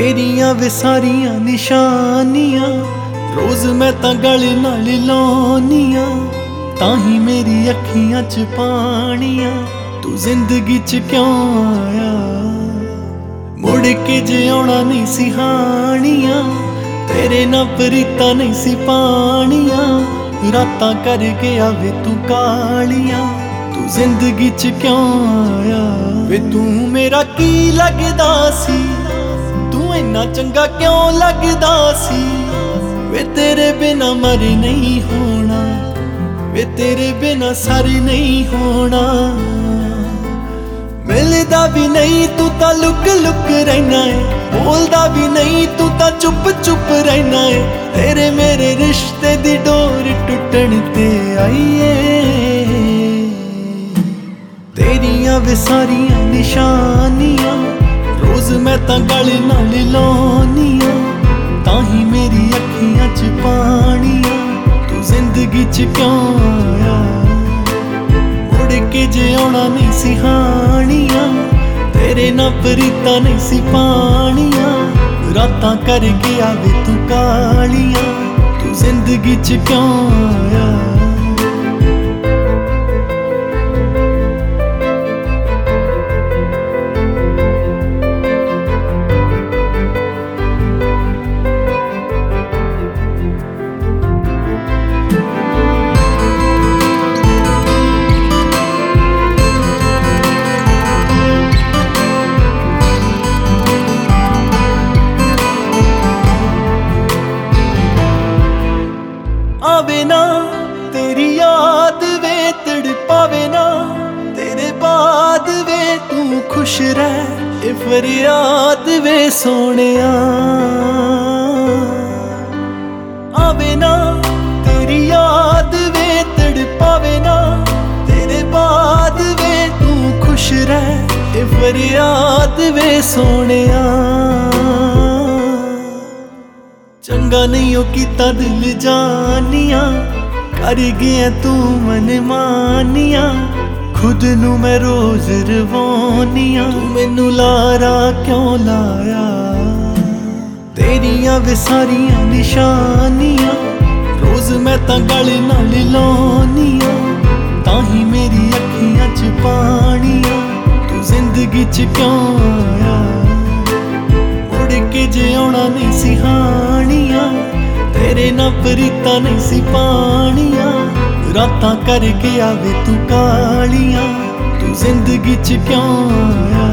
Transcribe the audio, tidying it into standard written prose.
तेरियां वे सारियां निशानियां रोज मैं तां गल नाल लाउनियां, ताही मेरी अखियां च पानियां तू जिंदगी च क्यों आया। मुड़ के जे आउणा नहीं सी हानियां, तेरे ना प्रीतां नहीं सी पानियां, रातां कर गया वे तू कालियां तू जिंदगी च क्यों आया। वे तू मेरा की लगदा सी, तू इन्ना चंगा क्यों लगदा सी। वे तेरे बिना मर नहीं होना, वे तेरे बिना सर नहीं होना। मिलदा भी नहीं तू तां लुक लुक रहना है, बोलदा भी नहीं तू तां चुप चुप रहना है। तेरे मेरे रिश्ते दी डोर टुटण ते आई है। तेरियां वे सारियां निशानियां रोज मैं तां गल नाल लाउनियां, ताही मेरी अखियां च पानियां तू जिंदगी च क्यों आया। मुड़ के जे आउणा नहीं सी हानियां, तेरे ना प्रीतां नहीं सी पानियां, रातां कर गया वे तू कालियां तू जिंदगी च क्यों आया। आवे ना तेरी याद वे तड़पावे ना, तेरे बाद वे तू खुश रह ए फरियाद वे सोनिया। आवे ना तेरी याद वे तड़पावे ना, तेरे बाद वे तू खुश रह ए फरियाद वे सोनिया। चंगा नहीं हो कीता दिल जानिया, कर गया तू मन मानिया, खुद नू मैं रोज रवानिया तू मैनू लारा क्यों लाया। तेरियां वे सारियां निशानियां रोज मैं तां गल नाल लाउनियां, ताही मेरी अखियां च पानियां तू जिंदगी च क्यों आया। के जे आउणा नहीं सी हानियां, तेरे ना प्रीतां नहीं सी पानियां, रातां कर गया वे तू कालियां तू जिंदगी च क्यों आया।